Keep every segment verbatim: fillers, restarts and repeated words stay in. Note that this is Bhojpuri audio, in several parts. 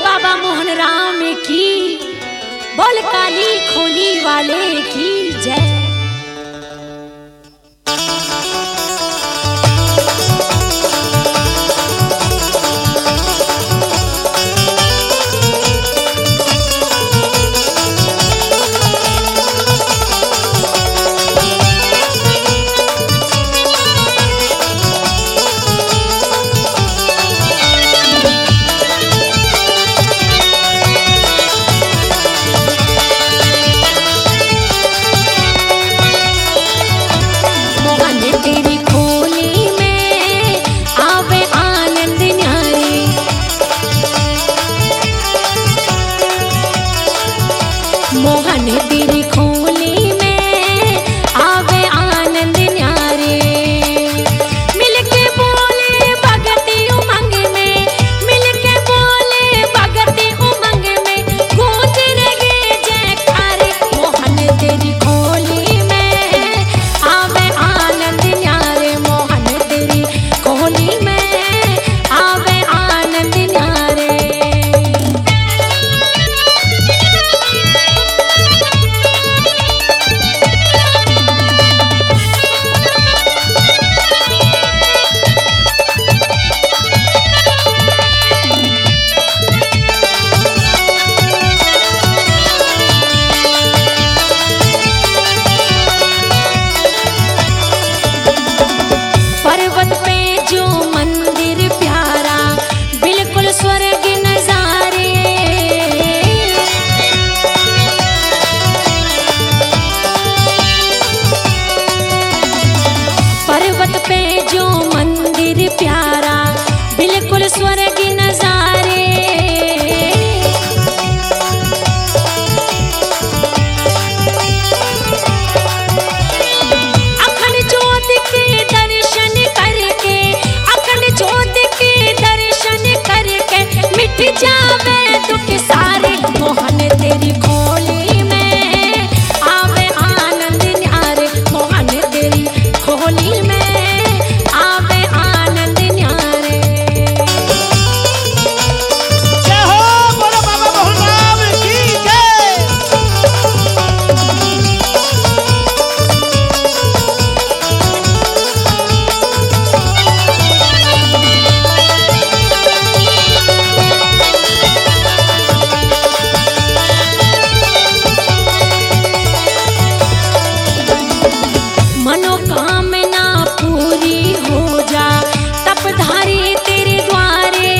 बाबा मोहन राम की, बोल काली खोली वाले की जय। मोहन तेरी खोली में आवे आनंद न्यारे, मिलके बोले भगती उमंग में, मिलके बोले भगती उमंग में, गूंज रहे जयकारे। मोहन तेरी खोली में आवे आनंद न्यारे, मोहन तेरी खोली में आवे आनंद न्यारे। पर्वत पे जो मंदिर प्यारा, बिल्कुल स्वर्ग नजारे। पर्वत पे जो मंदिर प्यारा, बिल्कुल स्वर्ग नजारे। जावे दुख सारे, मोहन तेरी खोली में आवे आनंद न्यारे, मोहन तेरी खोली में आवे आनंद न्यारे। जय हो बोलो बाबा मोहन राम की जय। मनोकामना पूरी हो जा, तपधारी तेरे द्वारे।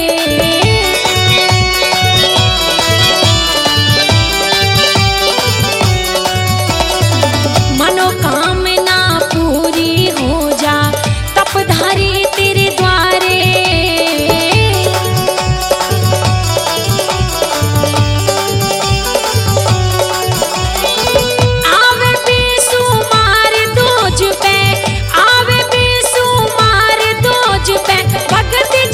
मनोकामना पूरी हो जा, तपधारी तेरे द्वारे। आवे बेसुमार दोज पे, आवे बेसुमार दोज पे, भगत